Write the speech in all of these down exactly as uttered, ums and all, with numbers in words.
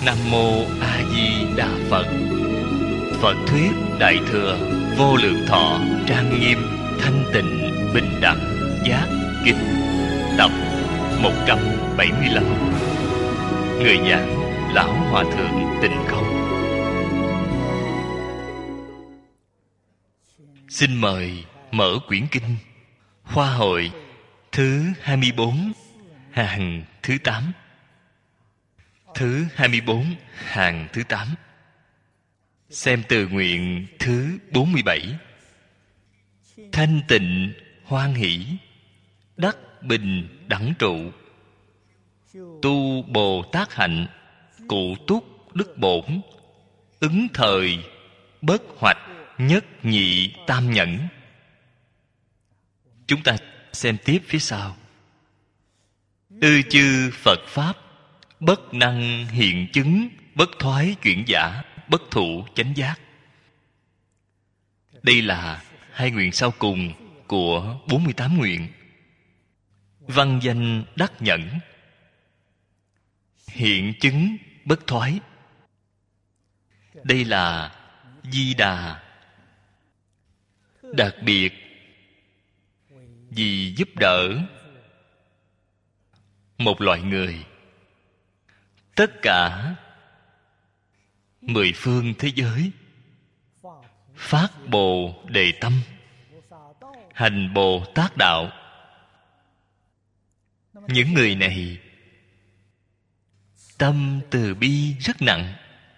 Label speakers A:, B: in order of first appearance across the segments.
A: Nam Mô A Di Đà Phật. Phật thuyết Đại thừa Vô Lượng Thọ Trang Nghiêm Thanh Tịnh Bình Đẳng Giác Kinh tập một trăm bảy mươi lăm. Người giảng Lão Hòa Thượng Tịnh Không. Xin mời mở quyển kinh Hoa hội thứ hai mươi bốn, hàng thứ tám. Thứ hai mươi bốn, hàng thứ tám. Xem từ nguyện thứ bốn mươi bảy. Thanh tịnh hoan hỷ, đắc bình đẳng trụ, tu Bồ Tát hạnh, cụ túc đức bổn, ứng thời bất hoạch, nhất nhị tam nhẫn. Chúng ta xem tiếp phía sau. Ư chư Phật Pháp, bất năng hiện chứng, bất thoái chuyển giả, bất thụ chánh giác. Đây là hai nguyện sau cùng của bốn mươi tám nguyện. Văn danh đắc nhẫn, hiện chứng bất thoái. Đây là Di Đà đặc biệt vì giúp đỡ một loại người. Tất cả mười phương thế giới phát Bồ Đề tâm, hành Bồ Tát đạo. Những người này tâm từ bi rất nặng,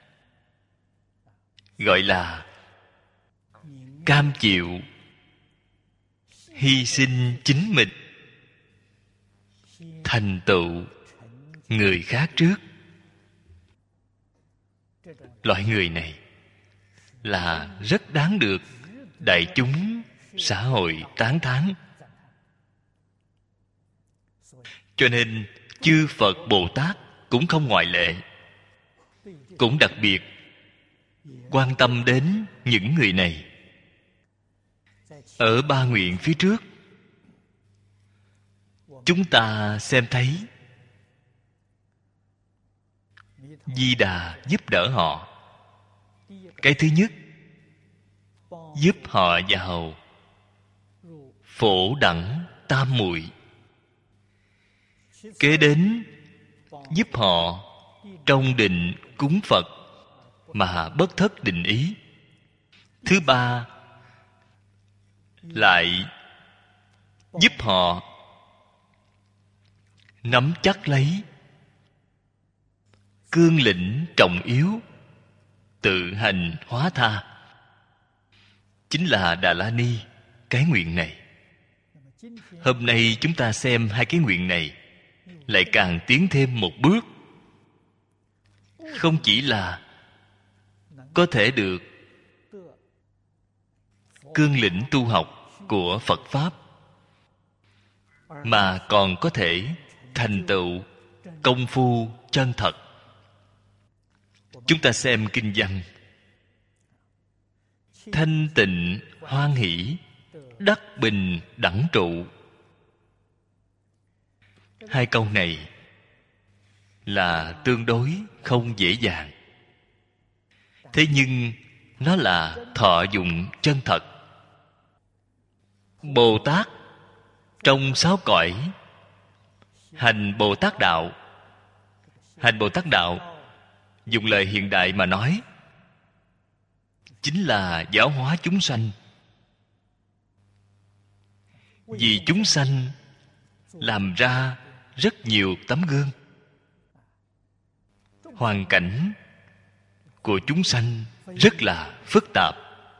A: gọi là cam chịu hy sinh chính mình, thành tựu người khác trước. Loại người này là rất đáng được đại chúng xã hội tán thán. Cho nên chư Phật Bồ Tát cũng không ngoại lệ, cũng đặc biệt quan tâm đến những người này. Ở ba nguyện phía trước, chúng ta xem thấy Di Đà giúp đỡ họ. Cái thứ nhất, giúp họ vào phổ đẳng tam muội. Kế đến, giúp họ trong định cúng Phật mà bất thất định ý. Thứ ba, lại giúp họ nắm chắc lấy cương lĩnh trọng yếu, tự hành hóa tha. Chính là Đà La Ni cái nguyện này. Hôm nay chúng ta xem hai cái nguyện này, lại càng tiến thêm một bước. Không chỉ là có thể được cương lĩnh tu học của Phật Pháp, mà còn có thể thành tựu công phu chân thật. Chúng ta xem kinh văn. Thanh tịnh hoan hỷ, đắc bình đẳng trụ. Hai câu này là tương đối không dễ dàng. Thế nhưng nó là thọ dụng chân thật. Bồ Tát trong sáu cõi hành Bồ Tát đạo. Hành Bồ Tát đạo, dùng lời hiện đại mà nói, chính là giáo hóa chúng sanh. Vì chúng sanh làm ra rất nhiều tấm gương. Hoàn cảnh của chúng sanh rất là phức tạp.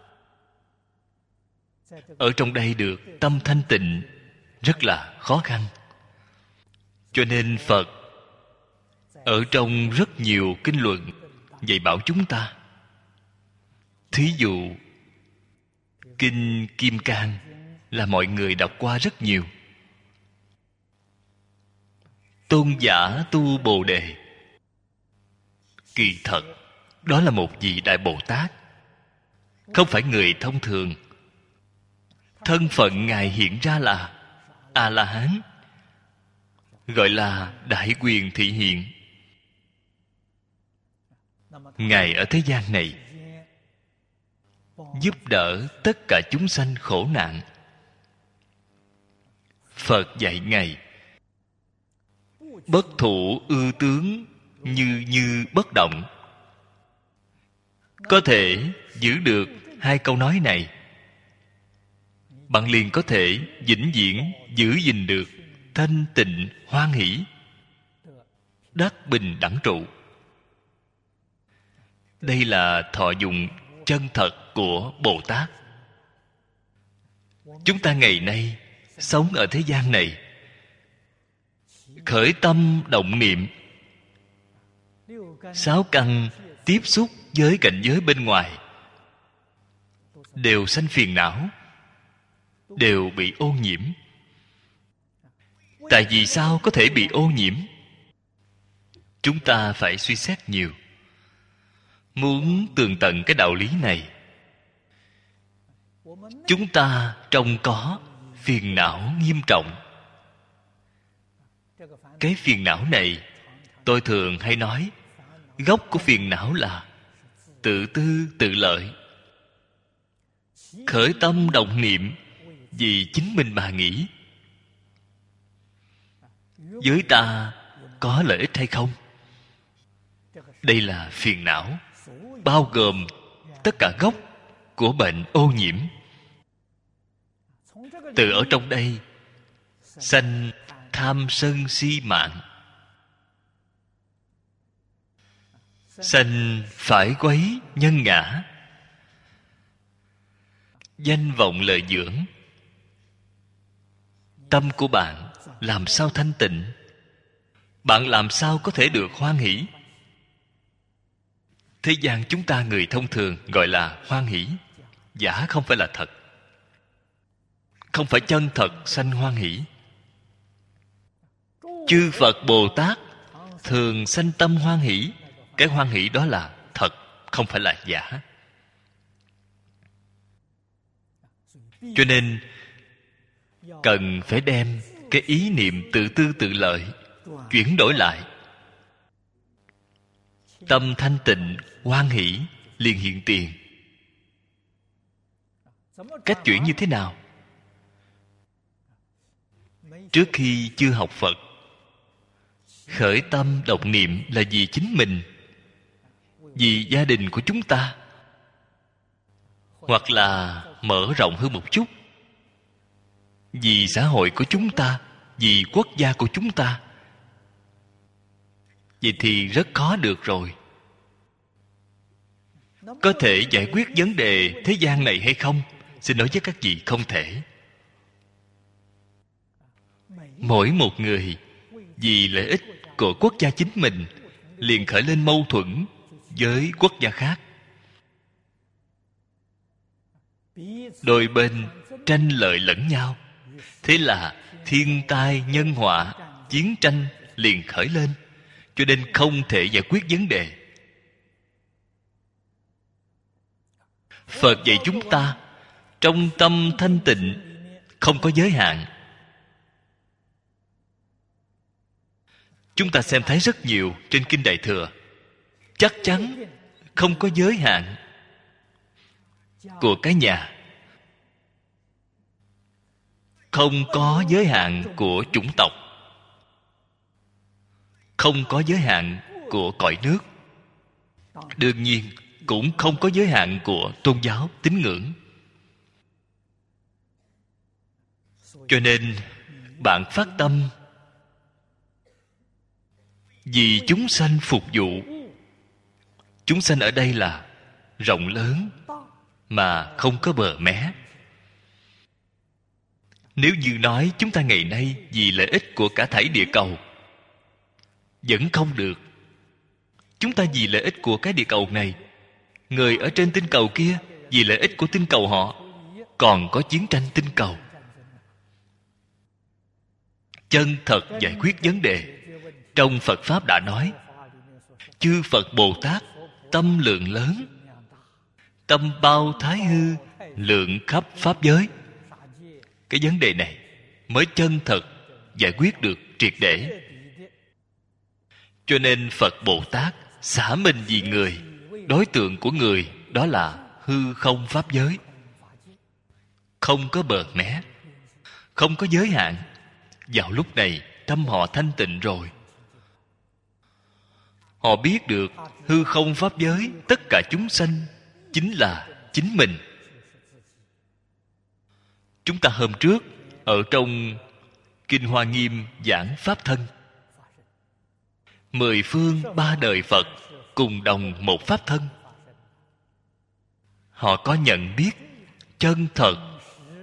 A: Ở trong đây được tâm thanh tịnh rất là khó khăn. Cho nên Phật ở trong rất nhiều kinh luận dạy bảo chúng ta. Thí dụ Kinh Kim Cang là mọi người đọc qua rất nhiều. Tôn giả tu Bồ Đề, kỳ thật đó là một vị Đại Bồ Tát, không phải người thông thường. Thân phận Ngài hiện ra là A-la-hán, gọi là đại quyền thị hiện. Ngài ở thế gian này giúp đỡ tất cả chúng sanh khổ nạn. Phật dạy Ngài bất thủ ư tướng, như như bất động. Có thể giữ được hai câu nói này, bạn liền có thể vĩnh viễn giữ gìn được thanh tịnh hoan hỷ, đắc bình đẳng trụ. Đây là thọ dụng chân thật của Bồ Tát. Chúng ta ngày nay sống ở thế gian này, khởi tâm động niệm, sáu căn tiếp xúc với cảnh giới bên ngoài, đều sanh phiền não, đều bị ô nhiễm. Tại vì sao có thể bị ô nhiễm? Chúng ta phải suy xét nhiều. Muốn tường tận cái đạo lý này, chúng ta trông có phiền não nghiêm trọng. Cái phiền não này, tôi thường hay nói, gốc của phiền não là tự tư tự lợi. Khởi tâm động niệm vì chính mình mà nghĩ, với ta có lợi ích hay không? Đây là phiền não, bao gồm tất cả gốc của bệnh ô nhiễm. Từ ở trong đây sanh tham sân si mạng, sanh phải quấy nhân ngã, danh vọng lợi dưỡng. Tâm của bạn làm sao thanh tịnh? Bạn làm sao có thể được hoan hỷ? Thế gian chúng ta người thông thường gọi là hoan hỷ, giả không phải là thật, không phải chân thật sanh hoan hỷ. Chư Phật Bồ Tát thường sanh tâm hoan hỷ. Cái hoan hỷ đó là thật, không phải là giả. Cho nên cần phải đem cái ý niệm tự tư tự lợi chuyển đổi lại. Tâm thanh tịnh hoan hỷ liền hiện tiền. Cách chuyển như thế nào? Trước khi chưa học Phật, khởi tâm động niệm là vì chính mình, vì gia đình của chúng ta, hoặc là mở rộng hơn một chút, vì xã hội của chúng ta, vì quốc gia của chúng ta. Vậy thì rất khó được rồi. Có thể giải quyết vấn đề thế gian này hay không? Xin nói với các vị, không thể. Mỗi một người vì lợi ích của quốc gia chính mình liền khởi lên mâu thuẫn với quốc gia khác. Đôi bên tranh lợi lẫn nhau. Thế là thiên tai nhân họa, chiến tranh liền khởi lên. Cho nên không thể giải quyết vấn đề. Phật dạy chúng ta trong tâm thanh tịnh không có giới hạn. Chúng ta xem thấy rất nhiều trên Kinh Đại Thừa, chắc chắn không có giới hạn của cái nhà, không có giới hạn của chủng tộc, không có giới hạn của cõi nước, đương nhiên cũng không có giới hạn của tôn giáo tín ngưỡng. Cho nên bạn phát tâm vì chúng sanh phục vụ. Chúng sanh ở đây là rộng lớn mà không có bờ mé. Nếu như nói chúng ta ngày nay vì lợi ích của cả thảy địa cầu, vẫn không được. Chúng ta vì lợi ích của cái địa cầu này, người ở trên tinh cầu kia vì lợi ích của tinh cầu họ, còn có chiến tranh tinh cầu. Chân thật giải quyết vấn đề. Trong Phật Pháp đã nói, chư Phật Bồ Tát tâm lượng lớn, tâm bao thái hư, lượng khắp pháp giới. Cái vấn đề này mới chân thật giải quyết được triệt để. Cho nên Phật Bồ Tát xả mình vì người. Đối tượng của người đó là hư không pháp giới, không có bờ mé, không có giới hạn. Vào lúc này tâm họ thanh tịnh rồi. Họ biết được hư không pháp giới, tất cả chúng sanh chính là chính mình. Chúng ta hôm trước ở trong Kinh Hoa Nghiêm giảng Pháp Thân. Mười phương ba đời Phật cùng đồng một Pháp Thân. Họ có nhận biết chân thật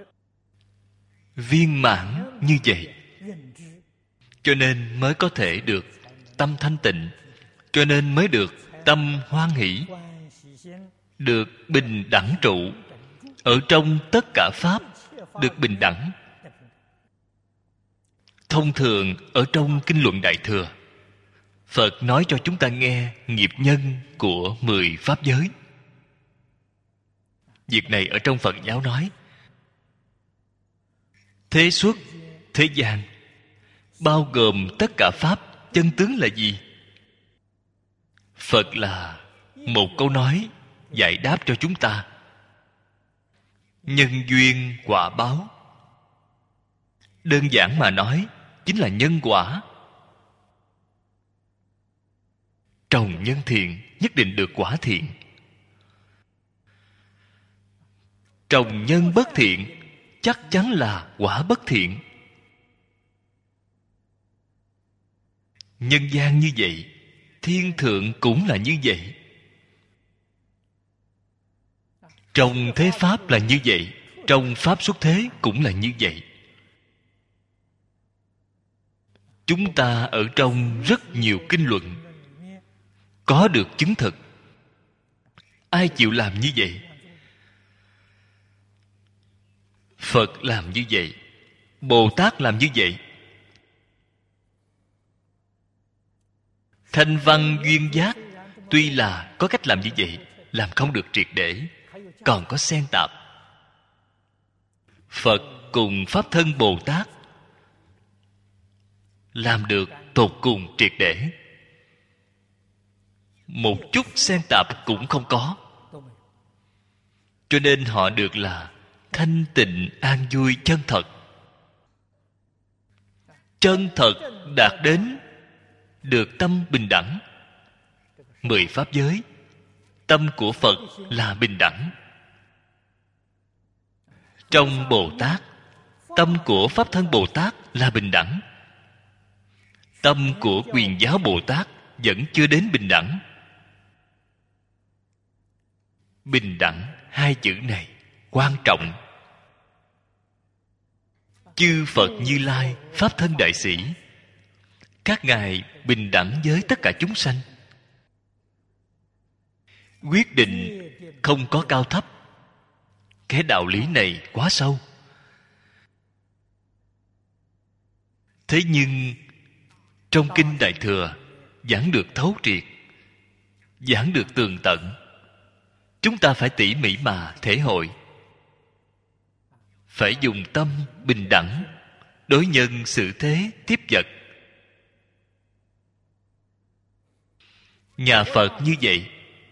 A: viên mãn như vậy, cho nên mới có thể được tâm thanh tịnh, cho nên mới được tâm hoan hỷ, được bình đẳng trụ. Ở trong tất cả Pháp được bình đẳng. Thông thường ở trong Kinh Luận Đại Thừa, Phật nói cho chúng ta nghe nghiệp nhân của mười Pháp giới. Việc này ở trong Phật giáo nói thế xuất thế gian bao gồm tất cả Pháp chân tướng là gì? Phật là một câu nói giải đáp cho chúng ta. Nhân duyên quả báo. Đơn giản mà nói chính là nhân quả. Trồng nhân thiện nhất định được quả thiện. Trồng nhân bất thiện chắc chắn là quả bất thiện. Nhân gian như vậy, thiên thượng cũng là như vậy. Trong thế Pháp là như vậy, trong Pháp xuất thế cũng là như vậy. Chúng ta ở trong rất nhiều kinh luận có được chứng thực. Ai chịu làm như vậy? Phật làm như vậy, Bồ Tát làm như vậy. Thanh văn duyên giác tuy là có cách làm như vậy, làm không được triệt để, còn có xen tạp. Phật cùng Pháp Thân Bồ Tát làm được tột cùng triệt để, một chút xen tạp cũng không có. Cho nên họ được là thanh tịnh an vui chân thật. Chân thật đạt đến được tâm bình đẳng. Mười Pháp giới, tâm của Phật là bình đẳng. Trong Bồ Tát, tâm của Pháp Thân Bồ Tát là bình đẳng. Tâm của Quyền Giáo Bồ Tát vẫn chưa đến bình đẳng. Bình đẳng, hai chữ này quan trọng. Chư Phật Như Lai, Pháp Thân Đại Sĩ, các ngài bình đẳng với tất cả chúng sanh. Quyết định không có cao thấp. Cái đạo lý này quá sâu. Thế nhưng trong Kinh Đại Thừa giảng được thấu triệt, giảng được tường tận. Chúng ta phải tỉ mỉ mà thể hội. Phải dùng tâm bình đẳng đối nhân xử thế tiếp vật. Nhà Phật như vậy,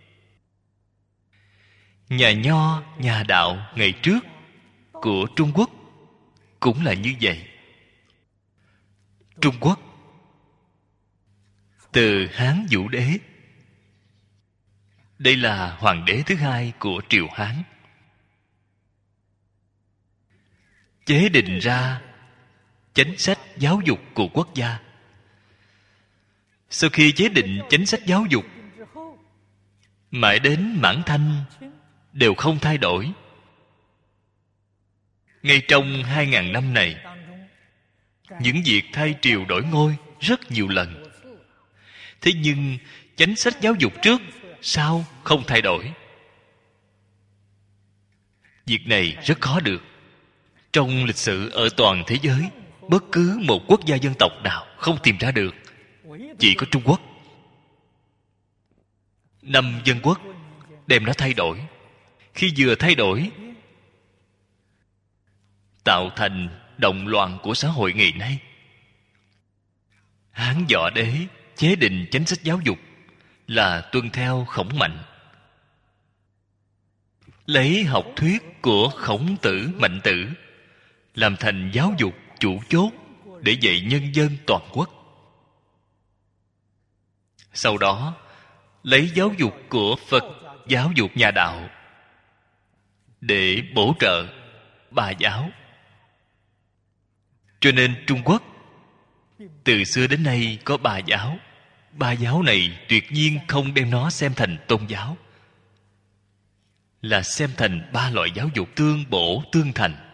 A: nhà Nho, nhà Đạo ngày trước của Trung Quốc cũng là như vậy. Trung Quốc từ Hán Vũ Đế, đây là hoàng đế thứ hai của triều Hán, chế định ra chánh sách giáo dục của quốc gia. Sau khi chế định chánh sách giáo dục, mãi đến Mãn Thanh đều không thay đổi. Ngay trong hai ngàn năm này, những việc thay triều đổi ngôi rất nhiều lần. Thế nhưng chánh sách giáo dục trước sau không thay đổi. Việc này rất khó được. Trong lịch sử ở toàn thế giới, bất cứ một quốc gia dân tộc nào không tìm ra được. Chỉ có Trung Quốc. Năm dân quốc đem nó thay đổi. Khi vừa thay đổi, tạo thành động loạn của xã hội ngày nay. Hán Võ Đế chế định chánh sách giáo dục, là tuân theo Khổng Mạnh, lấy học thuyết của Khổng Tử, Mạnh Tử làm thành giáo dục chủ chốt để dạy nhân dân toàn quốc. Sau đó lấy giáo dục của Phật giáo dục nhà đạo để bổ trợ Bà giáo. Cho nên Trung Quốc từ xưa đến nay có Bà giáo. Ba giáo này tuyệt nhiên không đem nó xem thành tôn giáo, là xem thành ba loại giáo dục tương bổ tương thành.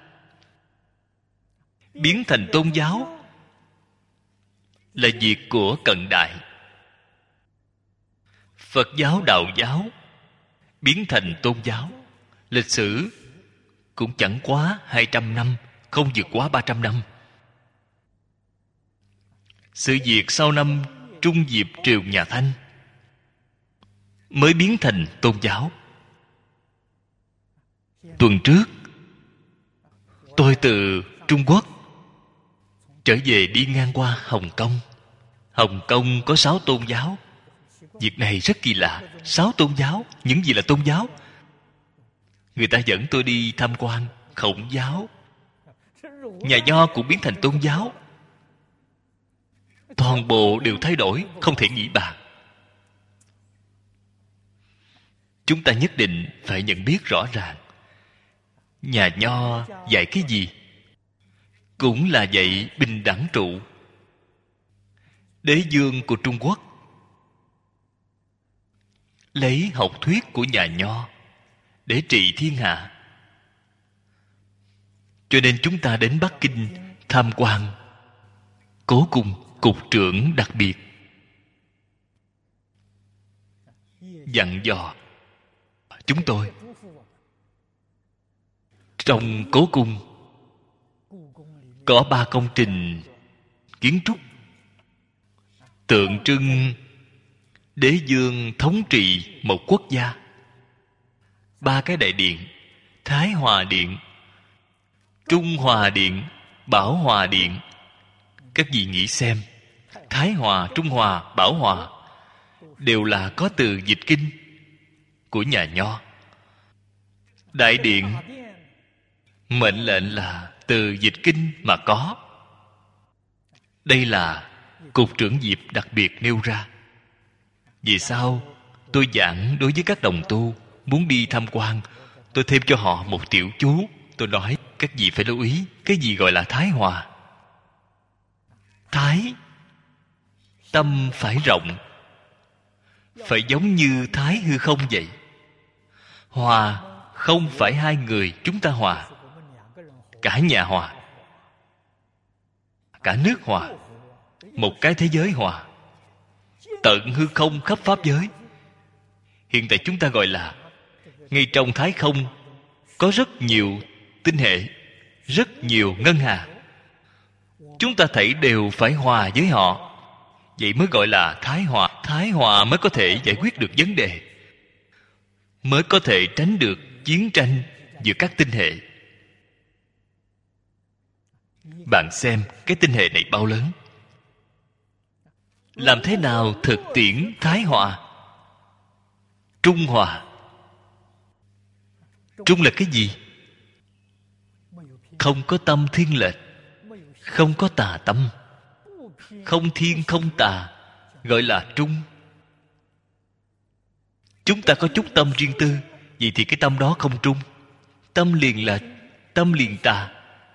A: Biến thành tôn giáo là việc của cận đại. Phật giáo, Đạo giáo biến thành tôn giáo, lịch sử cũng chẳng quá hai trăm năm, không vượt quá ba trăm năm. Sự việc sau năm Trung Diệp triều nhà Thanh mới biến thành tôn giáo. Tuần trước tôi từ Trung Quốc trở về đi ngang qua Hồng Kông. Hồng Kông có sáu tôn giáo. Việc này rất kỳ lạ. Sáu tôn giáo, những gì là tôn giáo? Người ta dẫn tôi đi tham quan Khổng giáo. Nhà Nho cũng biến thành tôn giáo. Toàn bộ đều thay đổi, không thể nghĩ bàn. Chúng ta nhất định phải nhận biết rõ ràng, nhà Nho dạy cái gì cũng là dạy bình đẳng trụ. Đế vương của Trung Quốc lấy học thuyết của nhà Nho để trị thiên hạ. Cho nên chúng ta đến Bắc Kinh tham quan Cố Cung, cục trưởng đặc biệt dặn dò chúng tôi, trong Cố Cung có ba công trình kiến trúc tượng trưng đế vương thống trị một quốc gia. Ba cái đại điện: Thái Hòa Điện, Trung Hòa Điện, Bảo Hòa Điện. Các vị nghĩ xem, Thái Hòa, Trung Hòa, Bảo Hòa đều là có từ dịch kinh của nhà Nho. Đại điện mệnh lệnh là từ dịch kinh mà có. Đây là cục trưởng Diệp đặc biệt nêu ra. Vì sao tôi giảng đối với các đồng tu muốn đi tham quan, tôi thêm cho họ một tiểu chú. Tôi nói các vị phải lưu ý, cái gì gọi là Thái Hòa? Thái, tâm phải rộng, phải giống như Thái hư không vậy. Hòa, không phải hai người chúng ta hòa, cả nhà hòa, cả nước hòa, một cái thế giới hòa, tận hư không khắp pháp giới. Hiện tại chúng ta gọi là, ngay trong Thái không có rất nhiều tinh hệ, rất nhiều ngân hà. Chúng ta thấy đều phải hòa với họ, vậy mới gọi là Thái Hòa. Thái Hòa mới có thể giải quyết được vấn đề, mới có thể tránh được chiến tranh giữa các tinh hệ. Bạn xem cái tinh hệ này bao lớn. Làm thế nào thực tiễn Thái Hòa? Trung Hòa. Trung là cái gì? Không có tâm thiên lệch, không có tà tâm, không thiên không tà, gọi là trung. Chúng ta có chút tâm riêng tư, vậy thì cái tâm đó không trung. Tâm liền là tâm liền tà.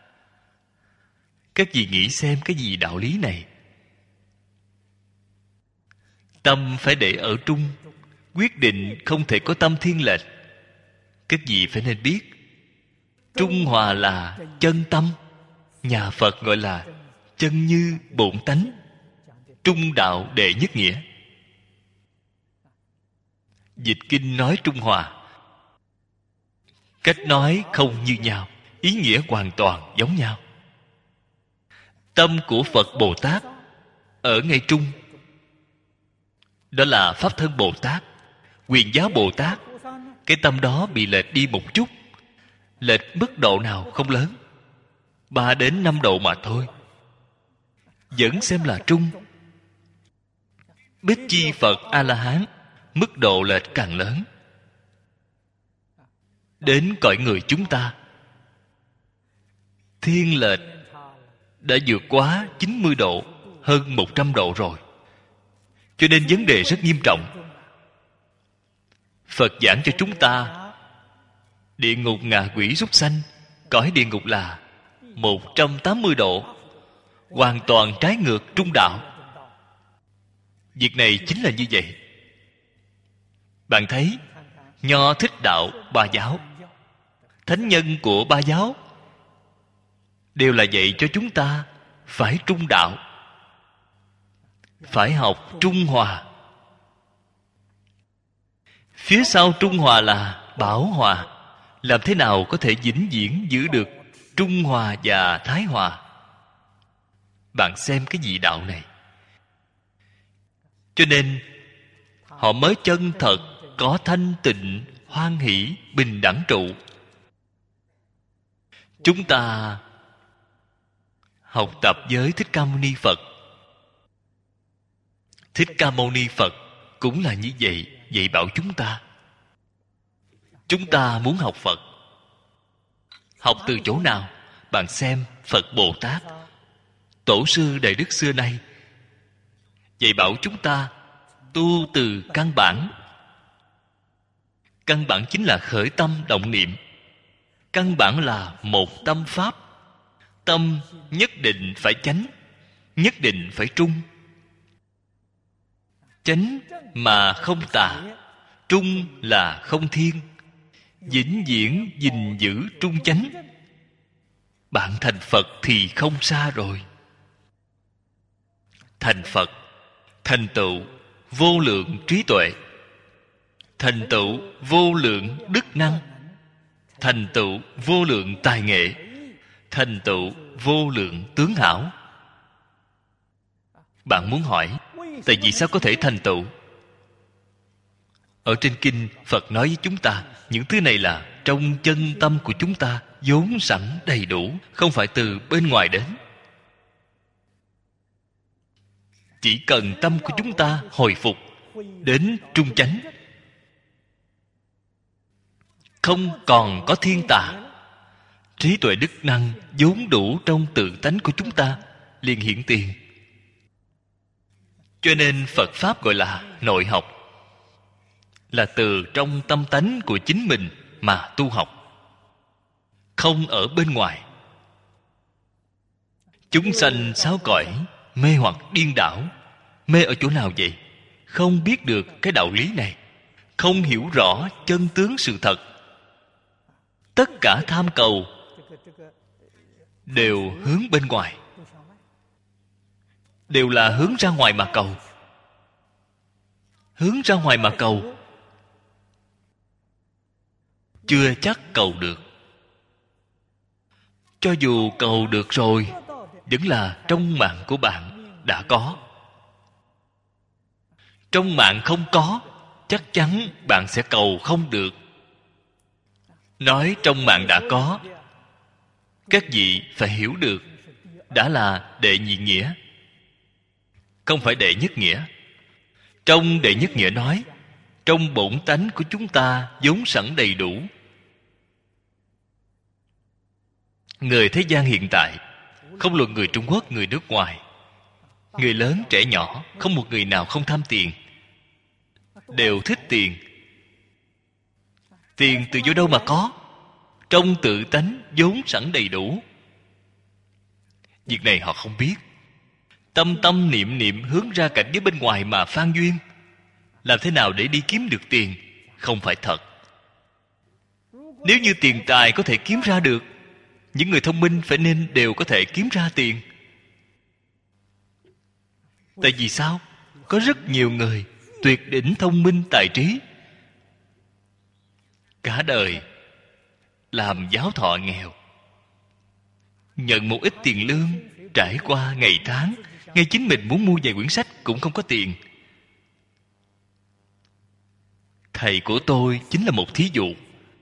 A: Các vị nghĩ xem cái gì đạo lý này? Tâm phải để ở trung, quyết định không thể có tâm thiên lệch. Các vị phải nên biết, Trung Hòa là chân tâm. Nhà Phật gọi là chân như bổn tánh, trung đạo đệ nhất nghĩa. Dịch kinh nói Trung Hòa, cách nói không như nhau, ý nghĩa hoàn toàn giống nhau. Tâm của Phật Bồ Tát ở ngay trung, đó là Pháp Thân Bồ Tát, Quyền Giáo Bồ Tát. Cái tâm đó bị lệch đi một chút, lệch mức độ nào không lớn, ba đến năm độ mà thôi, vẫn xem là trung. Bích Chi Phật A-la-hán mức độ lệch càng lớn. Đến cõi người chúng ta, thiên lệch đã vượt quá chín mươi độ, hơn một trăm độ rồi. Cho nên vấn đề rất nghiêm trọng. Phật giảng cho chúng ta, địa ngục ngạ quỷ súc sanh, cõi địa ngục là một trăm tám mươi độ, hoàn toàn trái ngược trung đạo. Việc này chính là như vậy. Bạn thấy Nho Thích Đạo ba giáo, thánh nhân của ba giáo đều là dạy cho chúng ta phải trung đạo, phải học trung hòa. Phía sau trung hòa là bảo hòa. Làm thế nào có thể vĩnh viễn giữ được trung hòa và thái hòa? Bạn xem cái vị đạo này. Cho nên họ mới chân thật có thanh tịnh, hoan hỷ, bình đẳng trụ. Chúng ta học tập với Thích Ca Mâu Ni Phật. Thích Ca Mâu Ni Phật cũng là như vậy, dạy bảo chúng ta. Chúng ta muốn học Phật, học từ chỗ nào? Bạn xem Phật Bồ Tát, tổ sư Đại Đức xưa nay dạy bảo chúng ta tu từ căn bản. Căn bản chính là khởi tâm động niệm. Căn bản là một tâm pháp. Tâm nhất định phải chánh, nhất định phải trung. Chánh mà không tà, trung là không thiên. Vĩnh viễn gìn giữ trung chánh. Bạn thành Phật thì không xa rồi. Thành Phật, thành tựu vô lượng trí tuệ, thành tựu vô lượng đức năng, thành tựu vô lượng tài nghệ, thành tựu vô lượng tướng hảo. Bạn muốn hỏi, tại vì sao có thể thành tựu? Ở trên kinh, Phật nói với chúng ta, những thứ này là trong chân tâm của chúng ta vốn sẵn đầy đủ, không phải từ bên ngoài đến. Chỉ cần tâm của chúng ta hồi phục đến trung chánh, không còn có thiên tà, trí tuệ đức năng vốn đủ trong tự tánh của chúng ta liền hiện tiền. Cho nên Phật Pháp gọi là nội học, là từ trong tâm tánh của chính mình mà tu học, không ở bên ngoài. Chúng sanh sáu cõi mê hoặc điên đảo. Mê ở chỗ nào vậy? Không biết được cái đạo lý này, không hiểu rõ chân tướng sự thật. Tất cả tham cầu đều hướng bên ngoài, đều là hướng ra ngoài mà cầu. Hướng ra ngoài mà cầu, chưa chắc cầu được. Cho dù cầu được rồi, vẫn là trong mạng của bạn đã có. Trong mạng không có, chắc chắn bạn sẽ cầu không được. Nói trong mạng đã có, các vị phải hiểu được, đã là đệ nhị nghĩa, không phải đệ nhất nghĩa. Trong đệ nhất nghĩa nói, trong bổn tánh của chúng ta vốn sẵn đầy đủ. Người thế gian hiện tại, không luận người Trung Quốc, người nước ngoài, người lớn, trẻ nhỏ, không một người nào không tham tiền, đều thích tiền. Tiền từ do đâu mà có? Trong tự tánh vốn sẵn đầy đủ. Việc này họ không biết. Tâm tâm niệm niệm hướng ra cảnh giới bên ngoài mà phan duyên. Làm thế nào để đi kiếm được tiền? Không phải thật. Nếu như tiền tài có thể kiếm ra được, những người thông minh phải nên đều có thể kiếm ra tiền. Tại vì sao? Có rất nhiều người tuyệt đỉnh thông minh tài trí, cả đời làm giáo thọ nghèo, nhận một ít tiền lương, trải qua ngày tháng, ngay chính mình muốn mua vài quyển sách cũng không có tiền. Thầy của tôi chính là một thí dụ.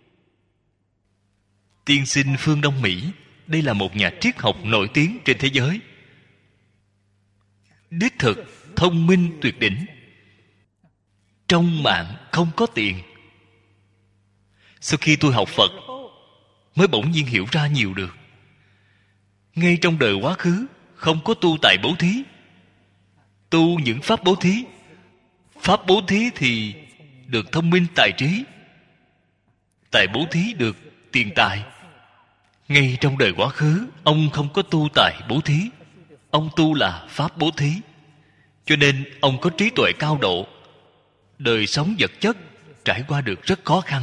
A: Tiên sinh phương Đông Mỹ, đây là một nhà triết học nổi tiếng trên thế giới, đích thực thông minh tuyệt đỉnh. trong mạng không có tiền. Sau khi tôi học Phật mới bỗng nhiên hiểu ra nhiều được. Ngay trong đời quá khứ không có tu tại bố thí. Tu những pháp bố thí. Pháp bố thí thì được thông minh tài trí. Tại bố thí được tiền tài. Ngay trong đời quá khứ ông không có tu tại bố thí. Ông tu là pháp bố thí. Cho nên ông có trí tuệ cao độ. Đời sống vật chất trải qua được rất khó khăn.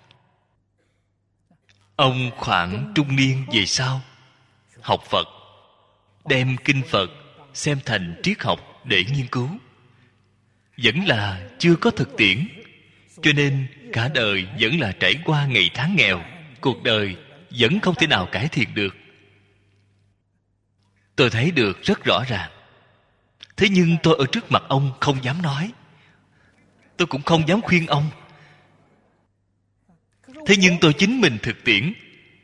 A: Ông khoảng trung niên về sau học Phật, đem kinh Phật xem thành triết học để nghiên cứu. Vẫn là chưa có thực tiễn, cho nên cả đời vẫn là trải qua ngày tháng nghèo. Cuộc đời vẫn không thể nào cải thiện được. Tôi thấy được rất rõ ràng. Thế nhưng tôi ở trước mặt ông không dám nói. Tôi cũng không dám khuyên ông. Thế nhưng tôi chính mình thực tiễn.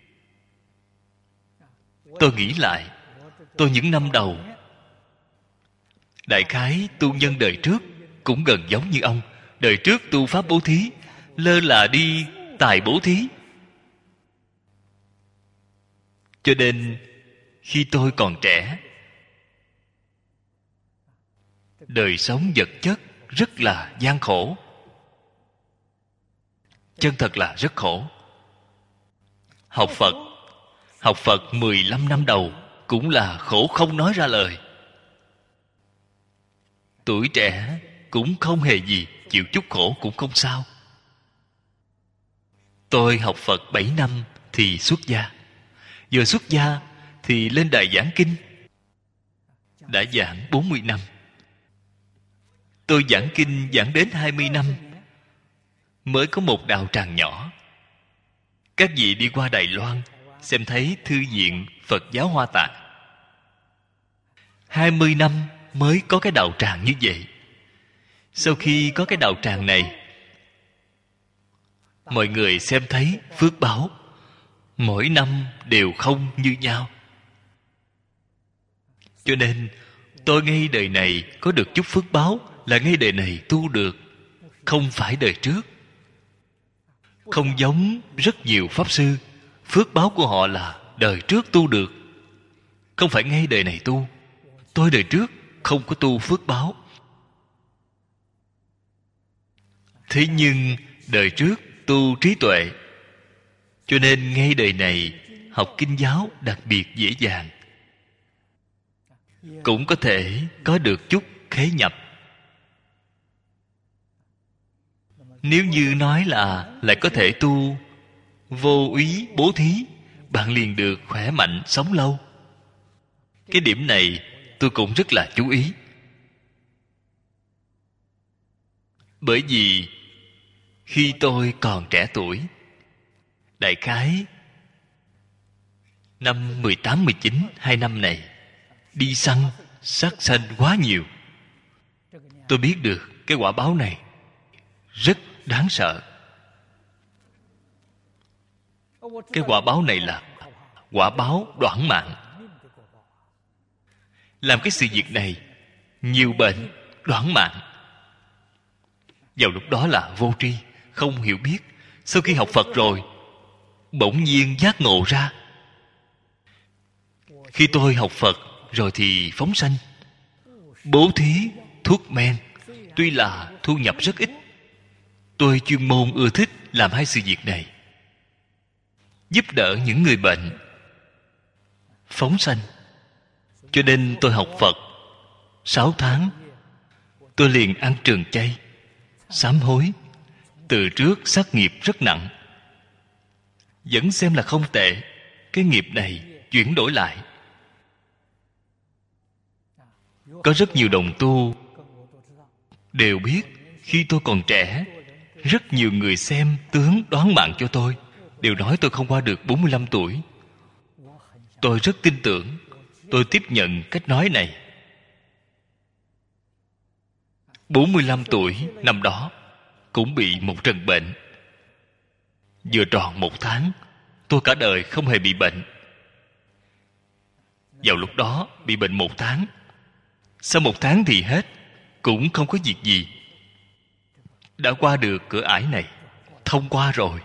A: Tôi nghĩ lại, tôi những năm đầu đại khái tu nhân đời trước cũng gần giống như ông. Đời trước tu pháp bố thí, lơ là đi tài bố thí. Cho nên khi tôi còn trẻ, đời sống vật chất rất là gian khổ. Chân thật là rất khổ. Học Phật Học Phật mười lăm năm đầu cũng là khổ không nói ra lời. Tuổi trẻ cũng không hề gì, chịu chút khổ cũng không sao. Tôi học Phật bảy năm thì xuất gia. Vừa xuất gia thì lên đài giảng kinh. Đã giảng bốn mươi năm. Tôi giảng kinh giảng đến hai mươi năm mới có một đạo tràng nhỏ. Các vị đi qua Đài Loan xem thấy thư viện Phật giáo Hoa Tạng. Hai mươi năm mới có cái đạo tràng như vậy. Sau khi có cái đạo tràng này, mọi người xem thấy phước báo mỗi năm đều không như nhau. Cho nên tôi ngay đời này có được chút phước báo là ngay đời này tu được, không phải đời trước. Không giống rất nhiều pháp sư, phước báo của họ là đời trước tu được, không phải ngay đời này tu. Tôi đời trước không có tu phước báo. Thế nhưng đời trước tu trí tuệ, cho nên ngay đời này học kinh giáo đặc biệt dễ dàng. Cũng có thể có được chút khế nhập. Nếu như nói là lại có thể tu vô úy bố thí, bạn liền được khỏe mạnh sống lâu. Cái điểm này tôi cũng rất là chú ý. Bởi vì khi tôi còn trẻ tuổi, đại khái năm mười tám, mười chín, hai năm này, đi săn, sát sanh quá nhiều. Tôi biết được cái quả báo này rất đáng sợ. Cái quả báo này là quả báo đoản mạng. Làm cái sự việc này, nhiều bệnh, đoản mạng. Vào lúc đó là vô tri, không hiểu biết. Sau khi học Phật rồi, bỗng nhiên giác ngộ ra. Khi tôi học Phật rồi thì phóng sanh, bố thí, thuốc men, tuy là thu nhập rất ít. Tôi chuyên môn ưa thích làm hai sự việc này, giúp đỡ những người bệnh, phóng sanh. Cho nên tôi học Phật sáu tháng, tôi liền ăn trường chay, sám hối. Từ trước sát nghiệp rất nặng, vẫn xem là không tệ. Cái nghiệp này chuyển đổi lại. Có rất nhiều đồng tu đều biết, khi tôi còn trẻ, rất nhiều người xem tướng đoán mạng cho tôi, đều nói tôi không qua được bốn mươi lăm tuổi. Tôi rất tin tưởng, tôi tiếp nhận cách nói này. bốn mươi lăm tuổi năm đó cũng bị một trận bệnh. Vừa tròn một tháng, tôi cả đời không hề bị bệnh. Vào lúc đó bị bệnh một tháng, sau một tháng thì hết, cũng không có việc gì. đã qua được cửa ải này, thông qua rồi.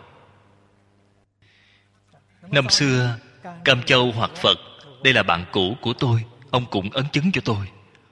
A: Năm xưa Cam Châu Hoạt Phật, đây là bạn cũ của tôi, ông cũng ấn chứng cho tôi.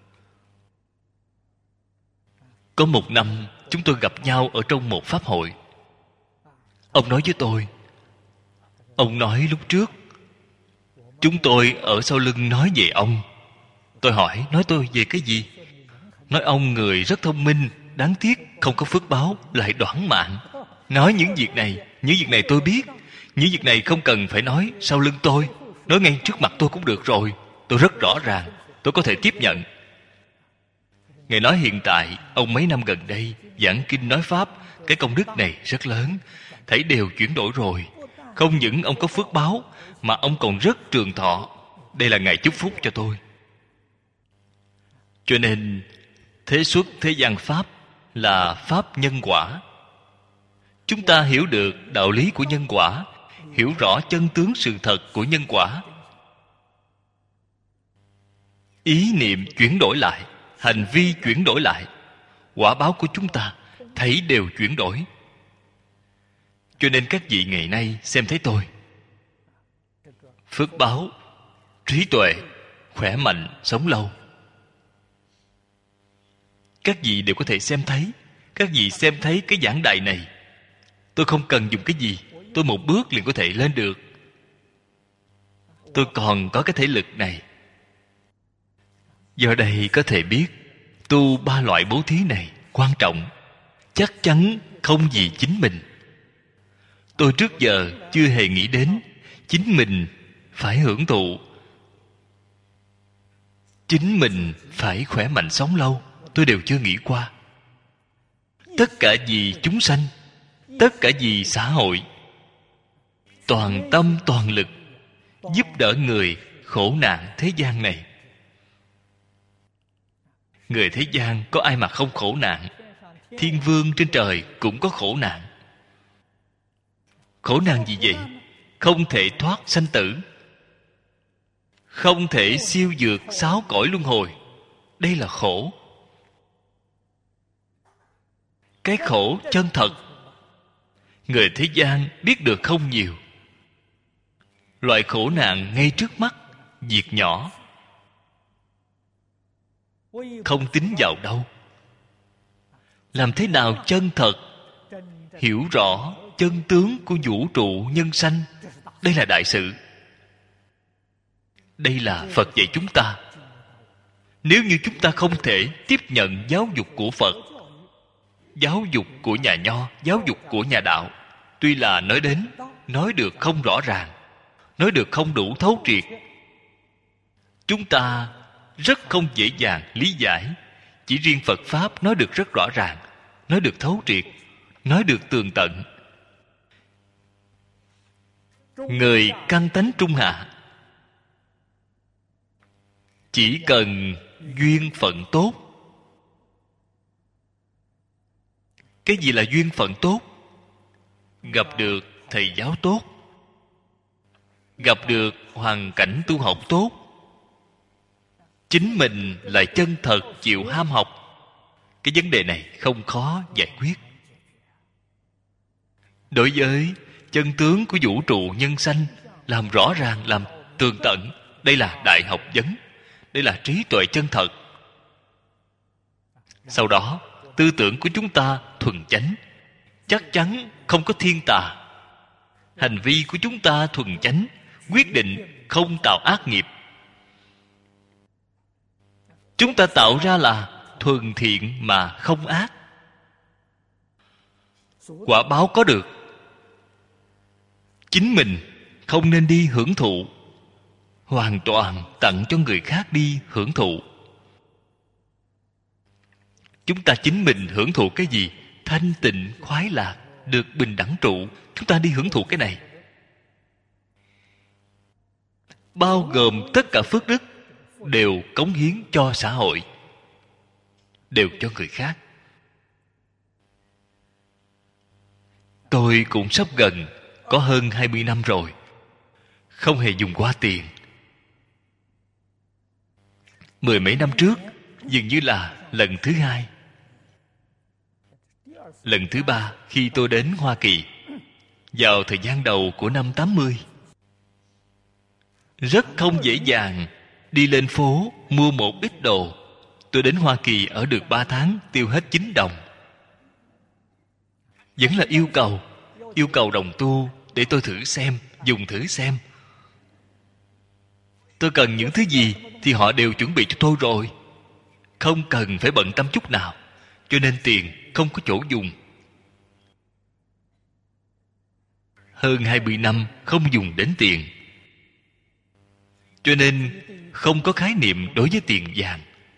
A: Có một năm chúng tôi gặp nhau ở trong một pháp hội. Ông nói với tôi, ông nói lúc trước chúng tôi ở sau lưng nói về ông. Tôi hỏi, nói tôi về cái gì? Nói ông người rất thông minh, đáng tiếc không có phước báo, lại đoản mạng. Nói những việc này, những việc này tôi biết. Những việc này không cần phải nói sau lưng tôi, nói ngay trước mặt tôi cũng được rồi. Tôi rất rõ ràng, tôi có thể tiếp nhận. Ngài nói hiện tại ông mấy năm gần đây giảng kinh nói pháp, cái công đức này rất lớn, thảy đều chuyển đổi rồi. Không những ông có phước báo, mà ông còn rất trường thọ. Đây là Ngài chúc phúc cho tôi. Cho nên thế xuất thế gian pháp là pháp nhân quả. Chúng ta hiểu được đạo lý của nhân quả, hiểu rõ chân tướng sự thật của nhân quả, ý niệm chuyển đổi lại, hành vi chuyển đổi lại, quả báo của chúng ta thấy đều chuyển đổi. Cho nên các vị ngày nay xem thấy tôi, phước báo, trí tuệ, khỏe mạnh, sống lâu, các vị đều có thể xem thấy. Các vị xem thấy cái giảng đài này, tôi không cần dùng cái gì, tôi một bước liền có thể lên được. Tôi còn có cái thể lực này. Do đây có thể biết tu ba loại bố thí này quan trọng, chắc chắn không vì chính mình. Tôi trước giờ chưa hề nghĩ đến chính mình phải hưởng thụ, chính mình phải khỏe mạnh sống lâu. Tôi đều chưa nghĩ qua. Tất cả vì chúng sanh, tất cả vì xã hội, toàn tâm toàn lực giúp đỡ người khổ nạn thế gian này. Người thế gian có ai mà không khổ nạn? Thiên vương trên trời cũng có khổ nạn. Khổ nạn gì vậy? Không thể thoát sanh tử, không thể siêu vượt sáu cõi luân hồi. Đây là khổ. Cái khổ chân thật, người thế gian biết được không nhiều. Loại khổ nạn ngay trước mắt, việc nhỏ, không tính vào đâu. Làm thế nào chân thật hiểu rõ chân tướng của vũ trụ nhân sanh? Đây là đại sự. Đây là Phật dạy chúng ta. Nếu như chúng ta không thể tiếp nhận giáo dục của Phật, giáo dục của nhà Nho, giáo dục của nhà Đạo, tuy là nói đến, nói được không rõ ràng, nói được không đủ thấu triệt, chúng ta rất không dễ dàng lý giải. Chỉ riêng Phật Pháp nói được rất rõ ràng, nói được thấu triệt, nói được tường tận. Người căn tánh trung hạ, chỉ cần duyên phận tốt. Cái gì là duyên phận tốt? Gặp được thầy giáo tốt, gặp được hoàn cảnh tu học tốt, chính mình lại chân thật chịu ham học. Cái vấn đề này không khó giải quyết. Đối với chân tướng của vũ trụ nhân sanh, làm rõ ràng, làm tường tận, đây là đại học vấn, đây là trí tuệ chân thật. Sau đó tư tưởng của chúng ta thuần chánh, chắc chắn không có thiên tà. Hành vi của chúng ta thuần chánh, quyết định không tạo ác nghiệp. Chúng ta tạo ra là thuần thiện mà không ác. Quả báo có được, chính mình không nên đi hưởng thụ, hoàn toàn tặng cho người khác đi hưởng thụ. Chúng ta chính mình hưởng thụ cái gì? Thanh tịnh, khoái lạc, được bình đẳng trụ. Chúng ta đi hưởng thụ cái này, bao gồm tất cả phước đức, đều cống hiến cho xã hội, đều cho người khác. Tôi cũng sắp gần có hơn hai mươi năm rồi, không hề dùng qua tiền. Mười mấy năm trước dường như là lần thứ hai. Lần thứ ba khi tôi đến Hoa Kỳ, vào thời gian đầu của năm tám mươi, rất không dễ dàng đi lên phố mua một ít đồ. Tôi đến Hoa Kỳ ở được ba tháng, tiêu hết chín đồng. Vẫn là yêu cầu Yêu cầu đồng tu để tôi thử xem, dùng thử xem. Tôi cần những thứ gì thì họ đều chuẩn bị cho tôi rồi, không cần phải bận tâm chút nào. Cho nên tiền không có chỗ dùng. Hơn hai mươi năm không dùng đến tiền, cho nên không có khái niệm đối với tiền vàng.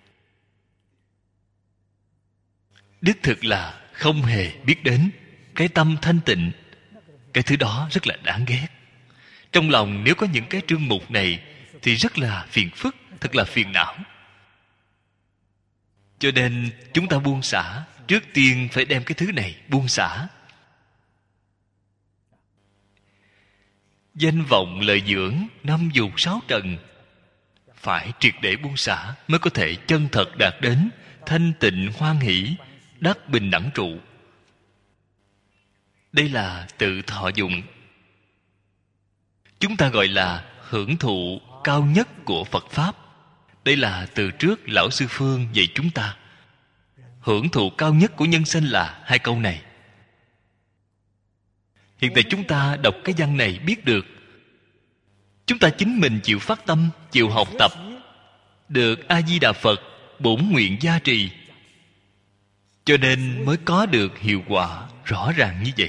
A: Đích thực là không hề biết đến cái tâm thanh tịnh. Cái thứ đó rất là đáng ghét. Trong lòng nếu có những cái trương mục này thì rất là phiền phức, thật là phiền não. Cho nên chúng ta buông xả, trước tiên phải đem cái thứ này buông xả. Danh vọng lợi dưỡng, năm dục sáu trần, phải triệt để buông xả mới có thể chân thật đạt đến thanh tịnh hoan hỷ, đắc bình đẳng trụ. Đây là tự thọ dụng. Chúng ta gọi là hưởng thụ cao nhất của Phật Pháp. Đây là từ trước Lão Sư Phương dạy chúng ta. Hưởng thụ cao nhất của nhân sinh là hai câu này. Hiện tại chúng ta đọc cái văn này biết được, chúng ta chính mình chịu phát tâm, chịu học tập, được A-di-đà Phật bổn nguyện gia trì, cho nên mới có được hiệu quả rõ ràng như vậy.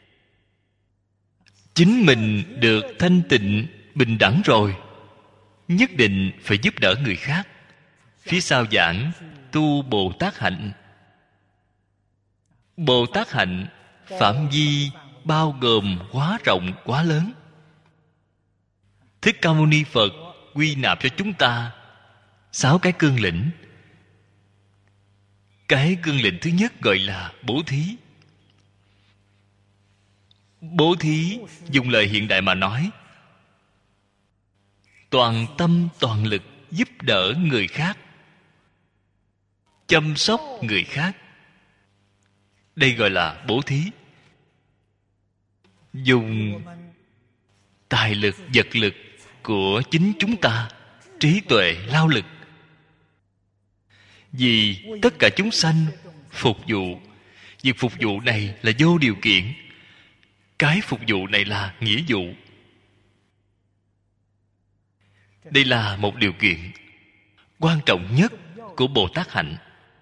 A: Chính mình được thanh tịnh, bình đẳng rồi, nhất định phải giúp đỡ người khác. Phía sau giảng tu Bồ Tát hạnh. Bồ Tát hạnh phạm vi bao gồm quá rộng, quá lớn. Thích Ca Mâu Ni Phật quy nạp cho chúng ta sáu cái cương lĩnh. Cái cương lĩnh thứ nhất gọi là bố thí. Bố thí dùng lời hiện đại mà nói, toàn tâm toàn lực giúp đỡ người khác, chăm sóc người khác. Đây gọi là bố thí. Dùng tài lực, vật lực của chính chúng ta, trí tuệ, lao lực, vì tất cả chúng sanh phục vụ. Việc phục vụ này là vô điều kiện. Cái phục vụ này là nghĩa vụ. Đây là một điều kiện quan trọng nhất của Bồ Tát hạnh.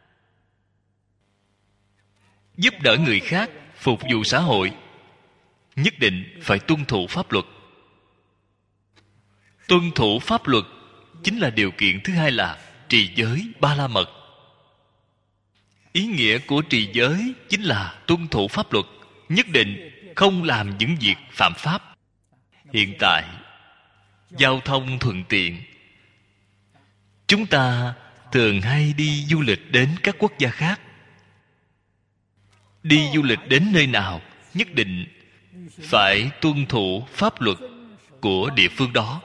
A: Giúp đỡ người khác, phục vụ xã hội, nhất định phải tuân thủ pháp luật. Tuân thủ pháp luật chính là điều kiện thứ hai là trì giới ba la mật. Ý nghĩa của trì giới chính là tuân thủ pháp luật, nhất định không làm những việc phạm pháp. Hiện tại giao thông thuận tiện, chúng ta thường hay đi du lịch đến các quốc gia khác. Đi du lịch đến nơi nào nhất định phải tuân thủ pháp luật của địa phương đó,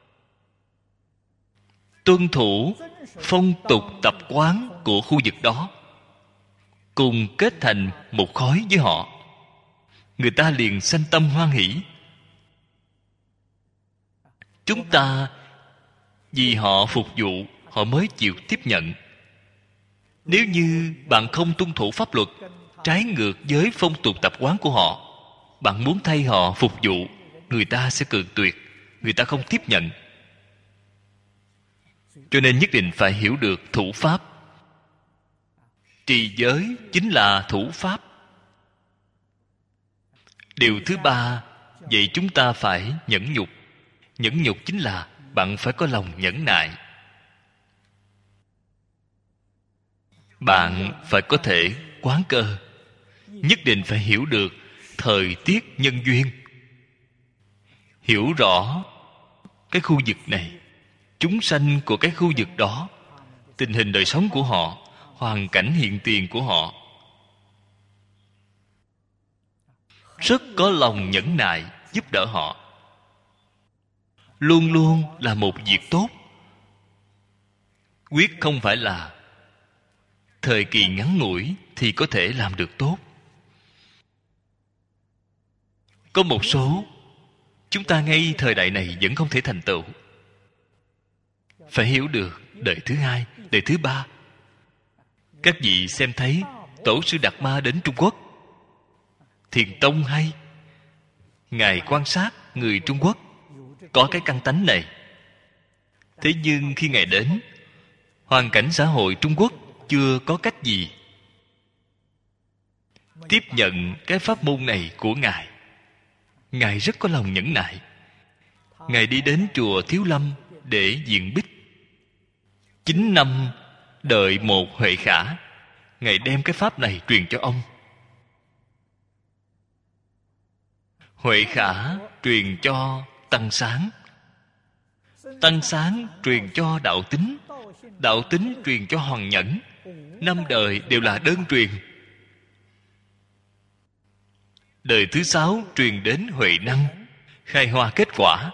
A: tuân thủ phong tục tập quán của khu vực đó, cùng kết thành một khối với họ. Người ta liền sanh tâm hoan hỷ. Chúng ta vì họ phục vụ, họ mới chịu tiếp nhận. Nếu như bạn không tuân thủ pháp luật, trái ngược với phong tục tập quán của họ, bạn muốn thay họ phục vụ, người ta sẽ cự tuyệt, người ta không tiếp nhận. Cho nên nhất định phải hiểu được thủ pháp. Trì giới chính là thủ pháp. Điều thứ ba vậy chúng ta phải nhẫn nhục. Nhẫn nhục chính là bạn phải có lòng nhẫn nại. Bạn phải có thể quán cơ. Nhất định phải hiểu được thời tiết nhân duyên, hiểu rõ cái khu vực này, chúng sanh của cái khu vực đó, tình hình đời sống của họ, hoàn cảnh hiện tiền của họ. Rất có lòng nhẫn nại giúp đỡ họ. Luôn luôn là một việc tốt. Quyết không phải là thời kỳ ngắn ngủi thì có thể làm được tốt. Có một số chúng ta ngay thời đại này vẫn không thể thành tựu. Phải hiểu được đời thứ hai, đời thứ ba. Các vị xem thấy Tổ sư Đạt Ma đến Trung Quốc, Thiền Tông hay Ngài quan sát người Trung Quốc có cái căn tánh này. Thế nhưng khi Ngài đến, hoàn cảnh xã hội Trung Quốc chưa có cách gì tiếp nhận cái pháp môn này của Ngài. Ngài rất có lòng nhẫn nại. Ngài đi đến chùa Thiếu Lâm để diện bích. Chín năm đợi một Huệ Khả, Ngài đem cái pháp này truyền cho ông. Huệ Khả truyền cho Tăng Sáng, Tăng Sáng truyền cho Đạo Tính, Đạo Tính truyền cho Hoàng Nhẫn. Năm đời đều là đơn truyền. Đời thứ sáu truyền đến Huệ Năng, khai hoa kết quả.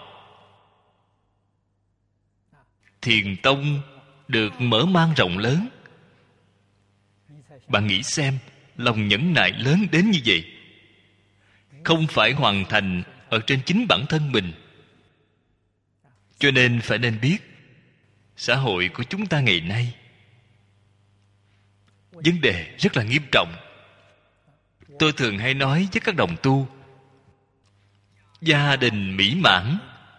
A: Thiền Tông được mở mang rộng lớn. Bạn nghĩ xem, lòng nhẫn nại lớn đến như vậy, không phải hoàn thành ở trên chính bản thân mình. Cho nên phải nên biết, xã hội của chúng ta ngày nay vấn đề rất là nghiêm trọng. Tôi thường hay nói với các đồng tu, gia đình mỹ mãn,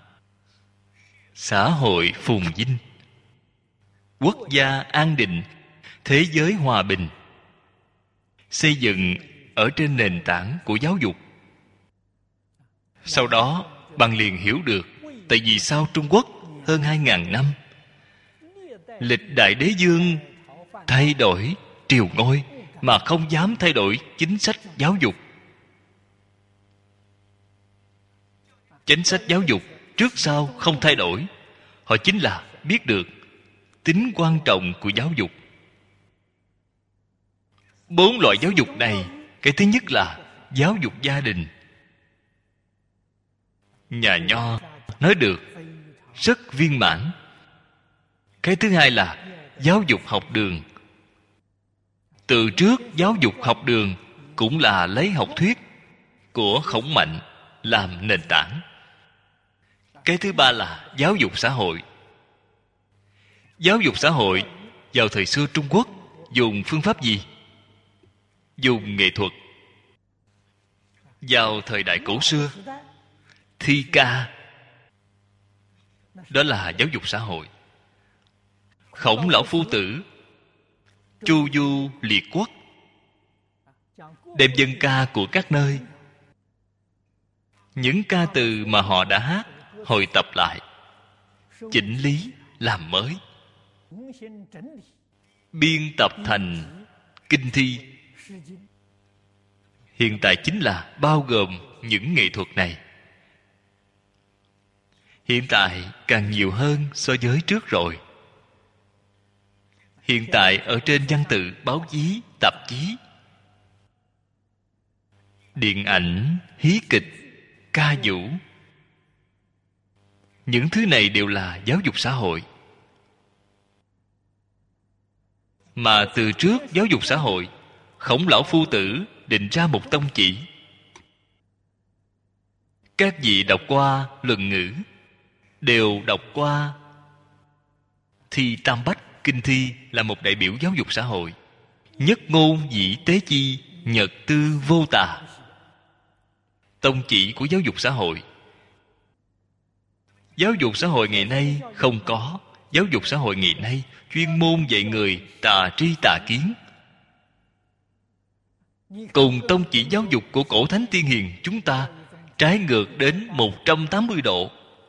A: xã hội phồn vinh, quốc gia an định, thế giới hòa bình, xây dựng ở trên nền tảng của giáo dục. Sau đó bạn liền hiểu được tại vì sao Trung Quốc hơn hai ngàn năm lịch đại đế vương thay đổi triều ngôi mà không dám thay đổi chính sách giáo dục. Chính sách giáo dục trước sau không thay đổi. Họ chính là biết được tính quan trọng của giáo dục. Bốn loại giáo dục này, cái thứ nhất là giáo dục gia đình. Nhà Nho nói được rất viên mãn. Cái thứ hai là giáo dục học đường. Từ trước giáo dục học đường cũng là lấy học thuyết của Khổng Mạnh làm nền tảng. Cái thứ ba là giáo dục xã hội. Giáo dục xã hội vào thời xưa Trung Quốc dùng phương pháp gì? Dùng nghệ thuật. Vào thời đại cổ xưa, thi ca. Đó là giáo dục xã hội. Khổng lão phu tử, chu du liệt quốc, đem dân ca của các nơi, những ca từ mà họ đã hát, hồi tập lại, chỉnh lý, làm mới, biên tập thành kinh thi. Hiện tại chính là bao gồm những nghệ thuật này. Hiện tại càng nhiều hơn so với trước rồi. Hiện tại ở trên văn tự, báo chí, tạp chí, điện ảnh, hí kịch, ca vũ, những thứ này đều là giáo dục xã hội. Mà từ trước giáo dục xã hội, Khổng lão phu tử định ra một tông chỉ. Các vị đọc qua Luận Ngữ đều đọc qua thi Tam Bách, kinh thi là một đại biểu giáo dục xã hội. Nhất ngôn dĩ tế chi, nhật tư vô tà. Tông chỉ của giáo dục xã hội. Giáo dục xã hội ngày nay không có. Giáo dục xã hội ngày nay chuyên môn dạy người tà tri tà kiến. Cùng tông chỉ giáo dục của cổ thánh tiên hiền chúng ta trái ngược đến một trăm tám mươi độ.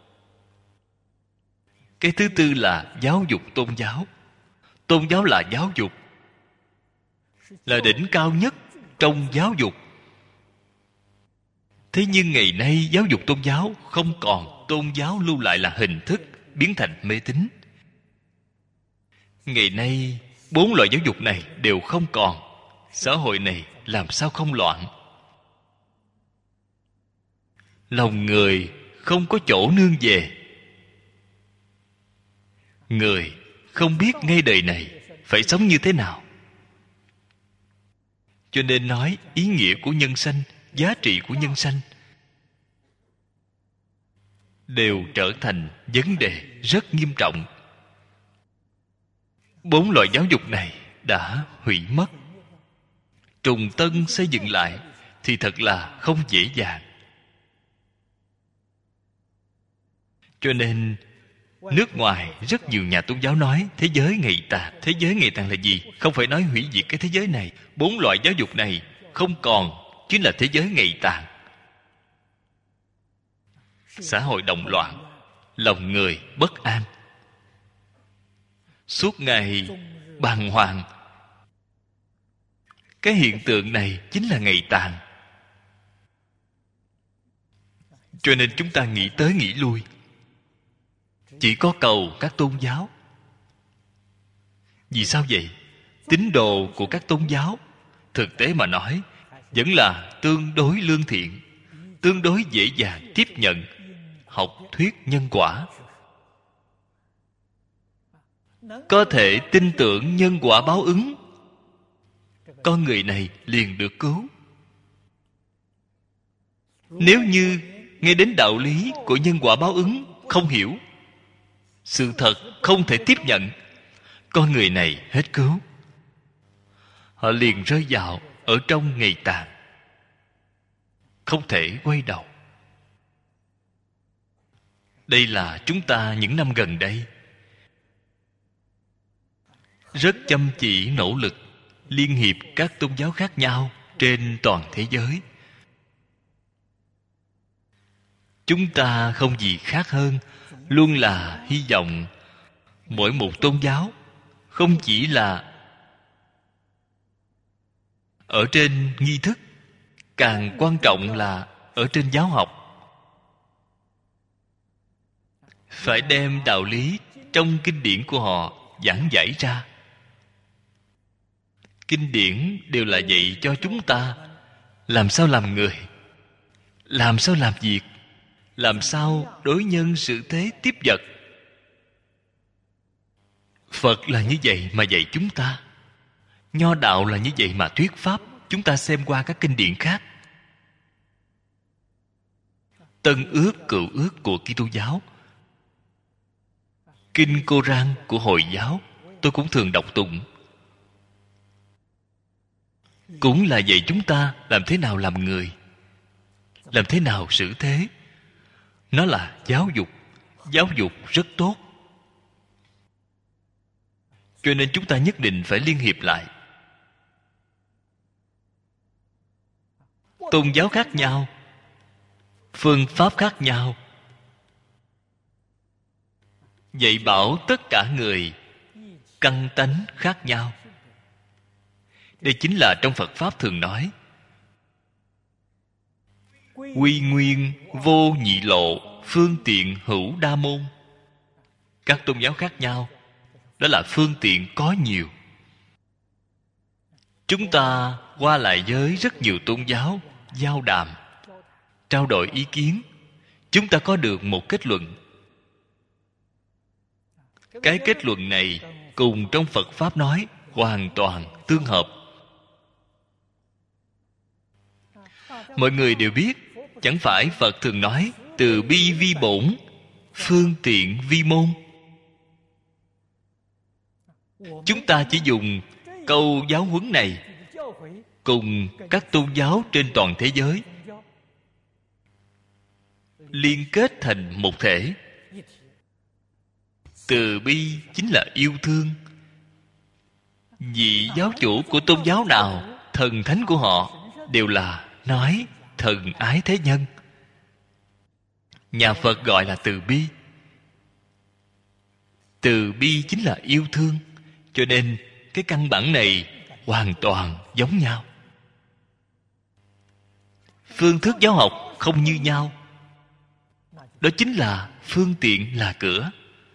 A: Cái thứ tư là giáo dục tôn giáo. Tôn giáo là giáo dục, là đỉnh cao nhất trong giáo dục. Thế nhưng ngày nay giáo dục tôn giáo không còn. Tôn giáo lưu lại là hình thức, biến thành mê tín. Ngày nay bốn loại giáo dục này đều không còn. Xã hội này làm sao không loạn? Lòng người không có chỗ nương về. Người không biết ngay đời này phải sống như thế nào. Cho nên nói ý nghĩa của nhân sanh, giá trị của nhân sanh đều trở thành vấn đề rất nghiêm trọng. Bốn loại giáo dục này đã hủy mất. Trùng tân xây dựng lại thì thật là không dễ dàng. Cho nên nước ngoài rất nhiều nhà tôn giáo nói thế giới ngày tàn. Thế giới ngày tàn là gì? Không phải nói hủy diệt cái thế giới này. Bốn loại giáo dục này không còn, chính là thế giới ngày tàn. Xã hội động loạn, lòng người bất an, suốt ngày bàng hoàng. Cái hiện tượng này chính là ngày tàn. Cho nên chúng ta nghĩ tới nghĩ lui, chỉ có cầu các tôn giáo. Vì sao vậy? Tín đồ của các tôn giáo thực tế mà nói vẫn là tương đối lương thiện, tương đối dễ dàng tiếp nhận học thuyết nhân quả, có thể tin tưởng nhân quả báo ứng. Con người này liền được cứu. Nếu như nghe đến đạo lý của nhân quả báo ứng không hiểu, sự thật không thể tiếp nhận, con người này hết cứu. Họ liền rơi vào ở trong ngày tàn, không thể quay đầu. Đây là chúng ta những năm gần đây rất chăm chỉ nỗ lực liên hiệp các tôn giáo khác nhau trên toàn thế giới. Chúng ta không gì khác hơn, luôn là hy vọng mỗi một tôn giáo không chỉ là ở trên nghi thức, càng quan trọng là ở trên giáo học. Phải đem đạo lý trong kinh điển của họ giảng giải ra. Kinh điển đều là dạy cho chúng ta làm sao làm người, làm sao làm việc, làm sao đối nhân xử thế tiếp vật. Phật là như vậy mà dạy chúng ta. Nho đạo là như vậy mà thuyết pháp. Chúng ta xem qua các kinh điển khác. Tân ước, cựu ước của Kitô giáo, kinh Cô-ran của Hồi giáo, tôi cũng thường đọc tụng. Cũng là dạy chúng ta làm thế nào làm người, làm thế nào xử thế. Nó là giáo dục. Giáo dục rất tốt. Cho nên chúng ta nhất định phải liên hiệp lại. Tôn giáo khác nhau, phương pháp khác nhau, dạy bảo tất cả người căn tánh khác nhau. Đây chính là trong Phật Pháp thường nói quy nguyên vô nhị lộ, phương tiện hữu đa môn. Các tôn giáo khác nhau, đó là phương tiện có nhiều. Chúng ta qua lại với rất nhiều tôn giáo, giao đàm, trao đổi ý kiến, chúng ta có được một kết luận. Cái kết luận này cùng trong Phật Pháp nói hoàn toàn tương hợp. Mọi người đều biết, chẳng phải Phật thường nói từ bi vi bổn, phương tiện vi môn. Chúng ta chỉ dùng câu giáo huấn này cùng các tôn giáo trên toàn thế giới liên kết thành một thể. Từ bi chính là yêu thương. Vị giáo chủ của tôn giáo nào, thần thánh của họ đều là nói thần ái thế nhân. Nhà Phật gọi là từ bi. Từ bi chính là yêu thương. Cho nên cái căn bản này hoàn toàn giống nhau. Phương thức giáo học không như nhau. Đó chính là phương tiện là cửa.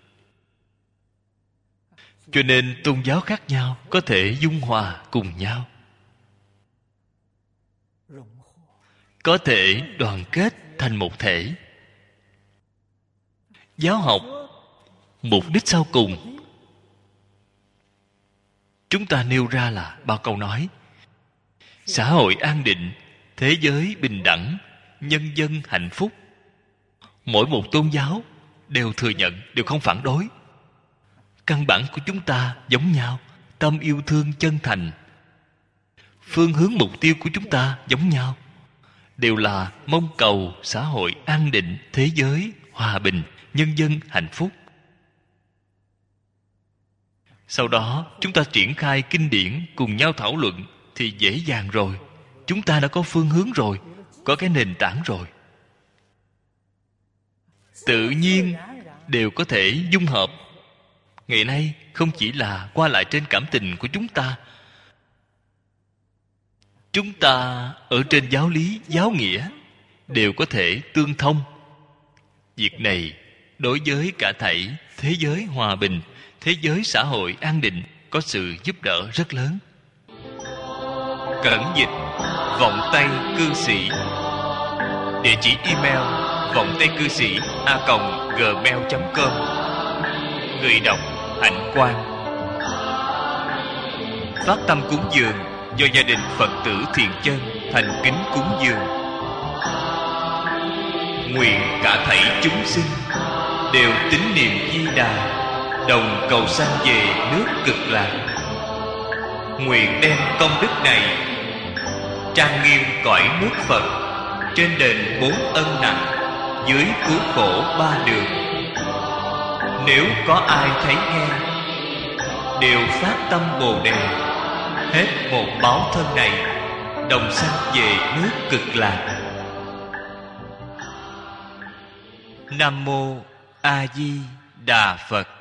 A: Cho nên tôn giáo khác nhau có thể dung hòa cùng nhau, có thể đoàn kết thành một thể. Giáo học mục đích sau cùng chúng ta nêu ra là bao câu nói: xã hội an định, thế giới bình đẳng, nhân dân hạnh phúc, Mỗi một tôn giáo đều thừa nhận, đều không phản đối. Căn bản của chúng ta giống nhau, tâm yêu thương chân thành. Phương hướng mục tiêu của chúng ta giống nhau, đều là mong cầu xã hội an định, thế giới hòa bình, nhân dân hạnh phúc. Sau đó chúng ta triển khai kinh điển, cùng nhau thảo luận thì dễ dàng rồi. Chúng ta đã có phương hướng rồi, có cái nền tảng rồi, tự nhiên đều có thể dung hợp. Ngày nay không chỉ là qua lại trên cảm tình của chúng ta, chúng ta ở trên giáo lý, giáo nghĩa đều có thể tương thông. Việc này đối với cả thảy thế giới hòa bình, thế giới xã hội an định có sự giúp đỡ rất lớn. Cẩn dịch vọng tây cư sĩ. Địa chỉ email vọng tây cư sĩ a còng gmail chấm com. Người đọc Hạnh Quang. Phát tâm cúng dường do gia đình Phật tử Thiện Chân thành kính cúng dường. Nguyện cả thảy chúng sinh đều tín niệm Di Đà, đồng cầu sanh về nước Cực Lạc. Nguyện đem công đức này trang nghiêm cõi nước Phật, trên đền bốn ân nặng, dưới cứu khổ ba đường. Nếu có ai thấy nghe, đều phát tâm Bồ Đề, hết một báo thân này, đồng sanh về nước Cực Lạc. Nam mô A Di Đà Phật.